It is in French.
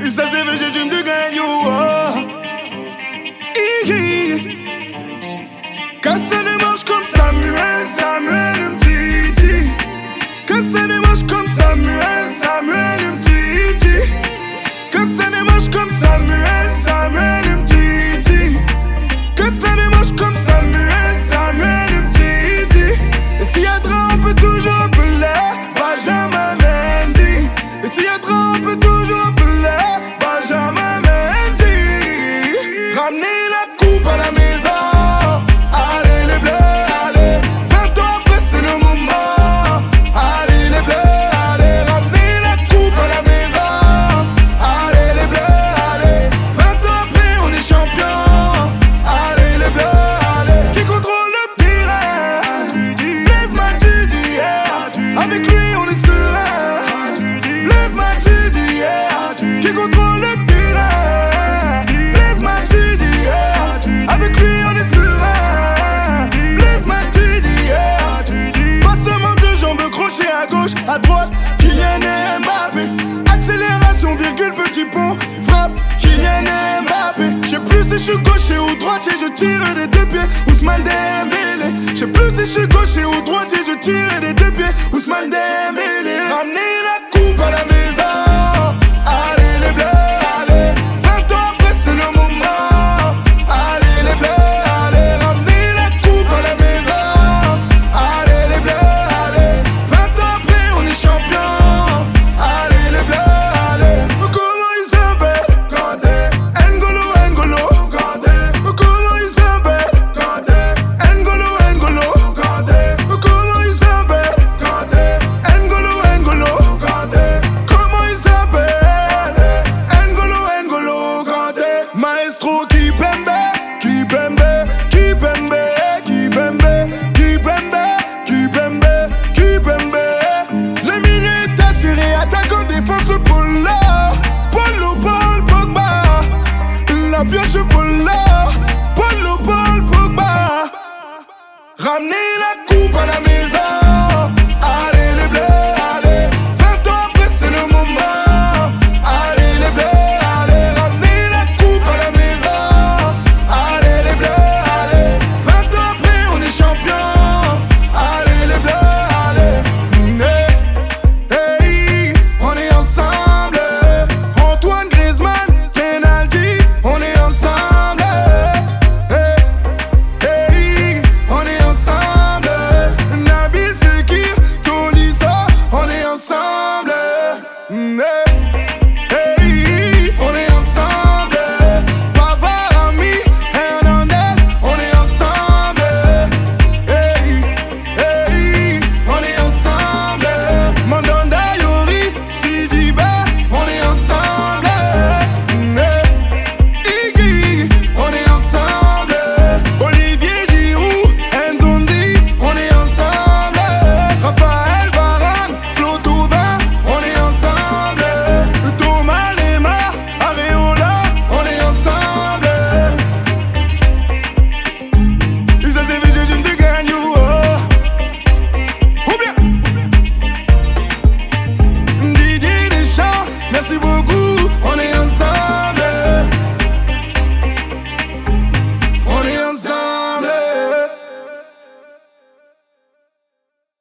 Et ça c'est vrai, j'ai de gagner. Casse les manches comme Samuel, Samuel Mtiti. Casse les manches comme Samuel, Samuel Mtiti. Casse les manches comme Samuel, Samuel Mtiti. Casse les manches comme Samuel, Samuel Mtiti. Et s'il y a trop, on peut toujours appeler Benjamin Mendy. Et s'il y a trop, on peut toujours appeler Benjamin Mendy. Ramenez la coupe à la maison. Avec lui on est serein. Blaise Matuidi, yeah. Qui contrôle le terrain. Blaise Matuidi, yeah. Avec lui on est serein. Blaise Matuidi, yeah. Passement de jambes, crochet à gauche, à droite. Kylian Mbappé. Accélération, virgule, petit pont. Frappe, Kylian Mbappé. J'sais plus si j'suis gaucher ou droitier, je tire des deux pieds. Ousmane Dembélé. J'sais plus si j'suis gaucher ou droitier, je tire des deux pieds. Ousmane Dembélé. Ramenez la coupe à la maison. Allez les bleus, allez. 20 ans après c'est le moment. Allez les bleus, allez. Ramenez la coupe à la maison. Allez les bleus, allez. 20 ans après on est champion. Allez les bleus, allez. Comment ils s'appellent Kanté, N'Golo, N'Golo Kanté. Comment ils s'appellent Kanté, N'Golo, N'Golo Kanté. Comment ils s'appellent Kanté, N'Golo, N'Golo Kanté. Comment ils s'appellent N'Golo, N'Golo Kanté. Maestro Kipembe, Kipembe, Kipembe, Kipembe, Kipembe, Kipembe, Kipembe. Les minutes assurées, attaquant, défense, Polo, Polo, Paul Pogba. La pioche, Polo, Polo, Paul Pogba. Ramenez la coupe à la maison.